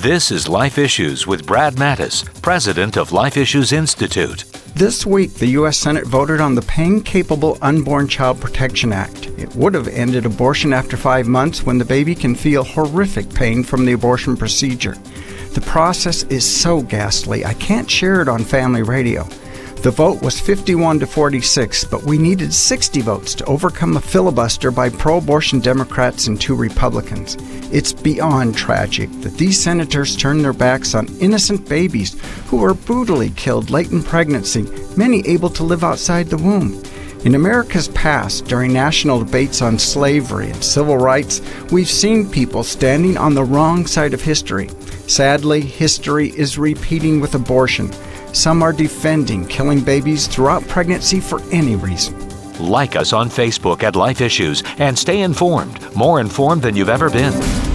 This is Life Issues with Brad Mattis, president of Life Issues Institute. This week, the U.S. Senate voted on the Pain-Capable Unborn Child Protection Act. It would have ended abortion after 5 months when the baby can feel horrific pain from the abortion procedure. The process is so ghastly, I can't share it on family radio. The vote was 51 to 46, but we needed 60 votes to overcome a filibuster by pro-abortion Democrats and 2 Republicans. It's beyond tragic that these senators turned their backs on innocent babies who were brutally killed late in pregnancy, many able to live outside the womb. In America's past, during national debates on slavery and civil rights, we've seen people standing on the wrong side of history. Sadly, history is repeating with abortion. Some are defending killing babies throughout pregnancy for any reason. Like us on Facebook at Life Issues and stay informed, more informed than you've ever been.